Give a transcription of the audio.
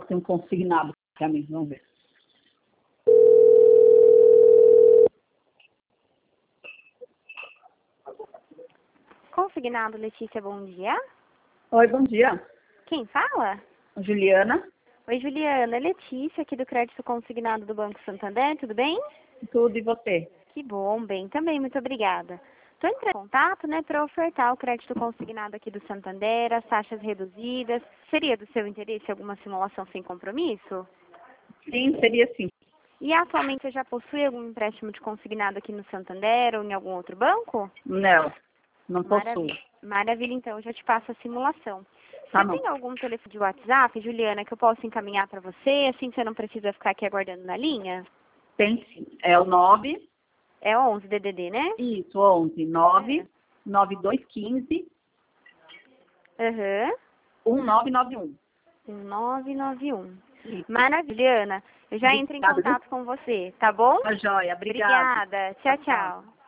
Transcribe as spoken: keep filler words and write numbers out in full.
que tem um consignado para mim. Vamos ver. Consignado, Letícia, bom dia. Oi, bom dia. Quem fala? Juliana. Oi, Juliana. É Letícia, aqui do Crédito Consignado do Banco Santander, tudo bem? Tudo e você? Que bom, bem também, muito obrigada. Estou entrando em contato, né, para ofertar o crédito consignado aqui do Santander, as taxas reduzidas. Seria do seu interesse alguma simulação sem compromisso? Sim, seria sim. E atualmente você já possui algum empréstimo de consignado aqui no Santander ou em algum outro banco? Não, não possuo. Maravilha, Maravilha, então, eu já te passo a simulação. Tá Você bom. tem algum telefone de WhatsApp, Juliana, que eu possa encaminhar para você, assim que você não precisa ficar aqui aguardando na linha? Tem sim. É o nove. É onze D D D, né? Isso, onze. nove nove dois um cinco Aham. um nove nove um. um nove nove um. Isso. Maravilha, Ana. Eu já entro em Obrigada, viu? contato com você, tá bom? Tá joia. Obrigada. Obrigada. Tchau, Tchau. tchau.